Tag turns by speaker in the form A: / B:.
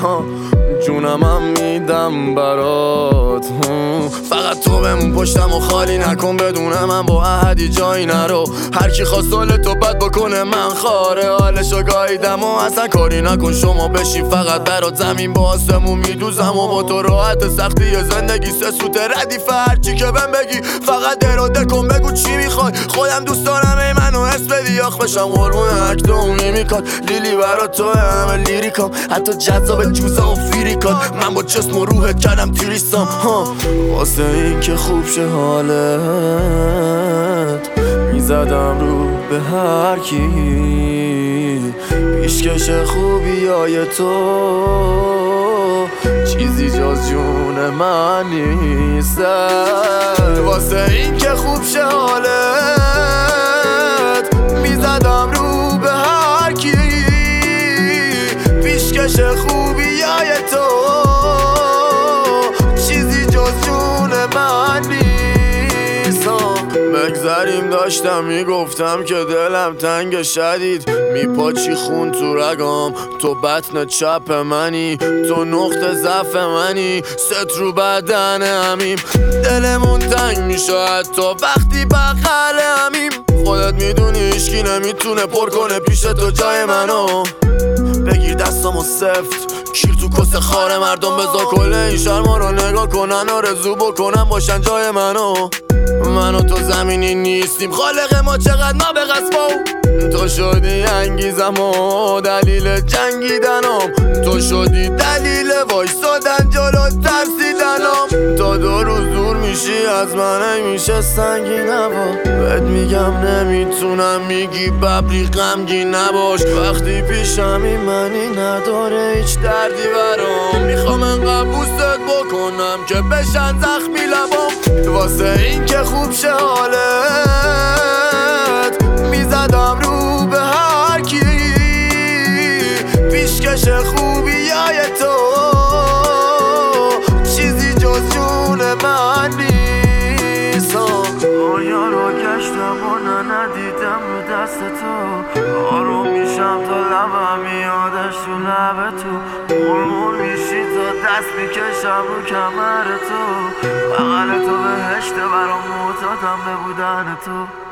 A: جونمم میدم برات. فقط تو بمون پشتم و خالی نکن، بدون من با احدی جایی نرو. هر کی خواست حال تو بد بکنه من خاره حالشو گاییدم و اصلا کاری نکن. شما بشین فقط برات زمین با آسمون میدوزم و با تو راحت سختی زندگی سه سوت ردیف هرچی که بهم بگی فقط اراده کن بگو چی میخوای. خودم دوست دارم ای منو حس بدی آخ بشم قربون اکتومی میکاد. لیلی برات تو همه لیریکام، حتی جذاب جوزه و فیریکات. من با جسم و روحت کردم تیریستم واسه این که خوب شه حالت. میزدم رو به هر کی پیشکش خوبیای تو، چیزی جز جون من نیست. واسه این که خوب شه حالت میزدم رو به هر کی پیشکش خوبیای تو، چیزی جز جون من نیست. بگذریم داشتم میگفتم که دلم تنگ شدید، میپاچی خون تو رگام، تو بطن چپ منی، تو نقطه ضعف منی، ست رو بدن همیم. دلمون تنگ میشه حتی وقتی بغل همیم. خودت میدونی هیچکی نمیتونه پر کنه پیش تو جای منو. بگیر دستامو سفت کیر تو کس خاره مردم، بذار کل این شرما رو نگاه کنن آرزو بکنن باشن جای منو. من و تو زمینی نیستیم خالق ما چقدر نابغصبا. تو شدی انگیزم و دلیل جنگیدنم، تو شدی دلیل وایسادن جلو ترسیدنم. تا 2 روز دور میشی از من میشه سنگین نبا. بهت میگم نمیتونم میگی ببری غمگین نباش. وقتی پیشمی منی نداره هیچ دردی برام. میخوام انقدر بوست بکنم که بشن زخمی لبام. واسه این که خوب شه حالت میزدم رو به هر کی پیشکش خوبیای تو، چیزی جز جون من نیست. آیا رو گشتم و ندیدم رو دست تو، آروم میشم تا لبم میادش تو لب تو. مرمور میشی تا دست میکشم رو کمر تو، بغل تو بهشته برام معتادم به بودن تو.